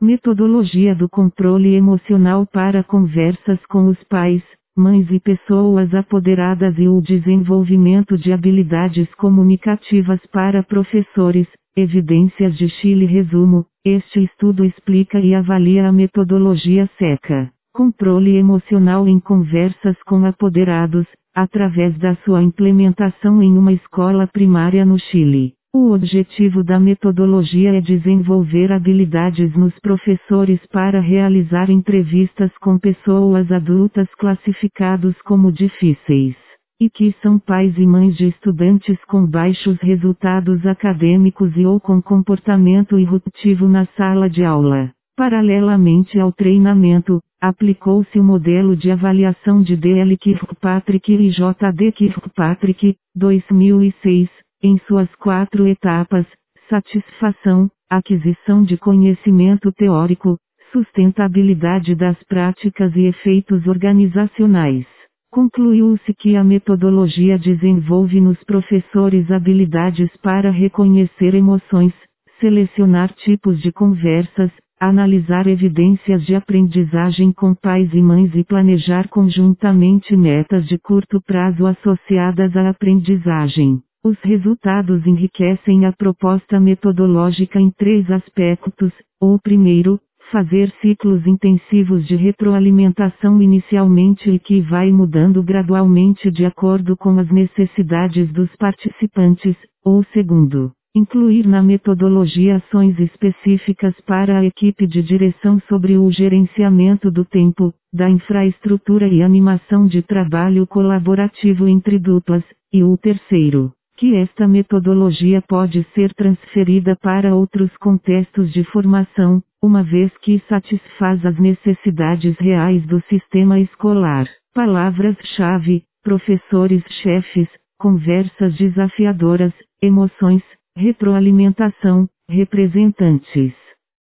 Metodologia do controle emocional para conversas com os pais, mães e pessoas apoderadas e o desenvolvimento de habilidades comunicativas para professores. Evidências de Chile. Resumo: este estudo explica e avalia a metodologia SECA, controle emocional em conversas com apoderados, através da sua implementação em uma escola primária no Chile. O objetivo da metodologia é desenvolver habilidades nos professores para realizar entrevistas com pessoas adultas classificados como difíceis, e que são pais e mães de estudantes com baixos resultados acadêmicos e ou com comportamento irruptivo na sala de aula. Paralelamente ao treinamento, aplicou-se o modelo de avaliação de D.L. Kirkpatrick e J.D. Kirkpatrick, 2006, em suas 4 etapas: satisfação, aquisição de conhecimento teórico, sustentabilidade das práticas e efeitos organizacionais. Concluiu-se que a metodologia desenvolve nos professores habilidades para reconhecer emoções, selecionar tipos de conversas, analisar evidências de aprendizagem com pais e mães e planejar conjuntamente metas de curto prazo associadas à aprendizagem. Os resultados enriquecem a proposta metodológica em 3 aspectos. O primeiro, fazer ciclos intensivos de retroalimentação inicialmente e que vai mudando gradualmente de acordo com as necessidades dos participantes. O segundo, incluir na metodologia ações específicas para a equipe de direção sobre o gerenciamento do tempo, da infraestrutura e animação de trabalho colaborativo entre duplas. E o terceiro, que esta metodologia pode ser transferida para outros contextos de formação, uma vez que satisfaz as necessidades reais do sistema escolar. Palavras-chave: professores-chefes, conversas desafiadoras, emoções, retroalimentação, representantes.